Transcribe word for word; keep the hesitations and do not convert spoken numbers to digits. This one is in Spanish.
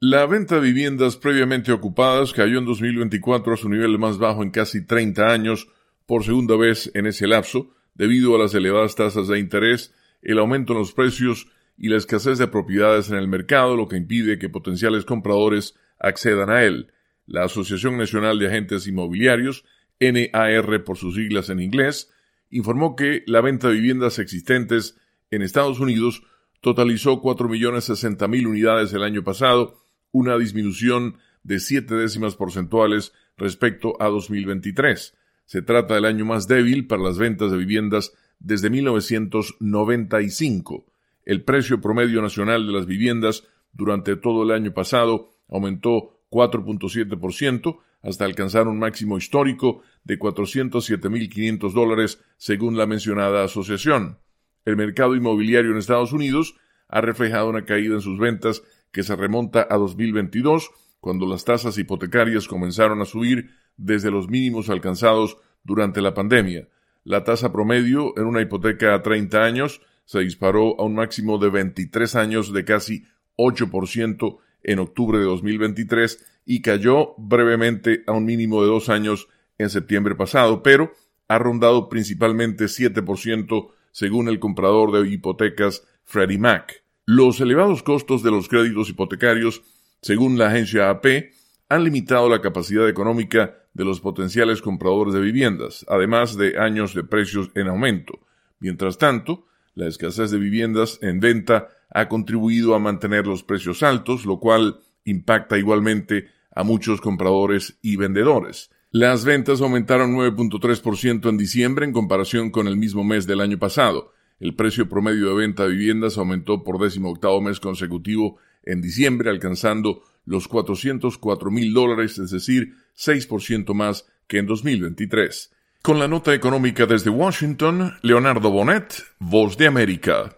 La venta de viviendas previamente ocupadas cayó en dos mil veinticuatro a su nivel más bajo en casi treinta años, por segunda vez en ese lapso, debido a las elevadas tasas de interés, el aumento en los precios y la escasez de propiedades en el mercado, lo que impide que potenciales compradores accedan a él. La Asociación Nacional de Agentes Inmobiliarios, N A R por sus siglas en inglés, informó que la venta de viviendas existentes en Estados Unidos totalizó cuatro millones sesenta mil unidades el año pasado, una disminución de siete décimas porcentuales respecto a dos mil veintitrés. Se trata del año más débil para las ventas de viviendas desde mil novecientos noventa y cinco. El precio promedio nacional de las viviendas durante todo el año pasado aumentó cuatro punto siete por ciento hasta alcanzar un máximo histórico de cuatrocientos siete mil quinientos dólares según la mencionada asociación. El mercado inmobiliario en Estados Unidos ha reflejado una caída en sus ventas que se remonta a dos mil veintidós, cuando las tasas hipotecarias comenzaron a subir desde los mínimos alcanzados durante la pandemia. La tasa promedio en una hipoteca a treinta años se disparó a un máximo de veintitrés años de casi ocho por ciento en octubre de dos mil veintitrés y cayó brevemente a un mínimo de dos años en septiembre pasado, pero ha rondado principalmente siete por ciento según el comprador de hipotecas Freddie Mac. Los elevados costos de los créditos hipotecarios, según la agencia A P, han limitado la capacidad económica de los potenciales compradores de viviendas, además de años de precios en aumento. Mientras tanto, la escasez de viviendas en venta ha contribuido a mantener los precios altos, lo cual impacta igualmente a muchos compradores y vendedores. Las ventas aumentaron nueve punto tres por ciento en diciembre en comparación con el mismo mes del año pasado. El precio promedio de venta de viviendas aumentó por decimoctavo mes consecutivo en diciembre, alcanzando los cuatrocientos cuatro mil dólares, es decir, seis por ciento más que en dos mil veintitrés. Con la nota económica desde Washington, Leonardo Bonet, Voz de América.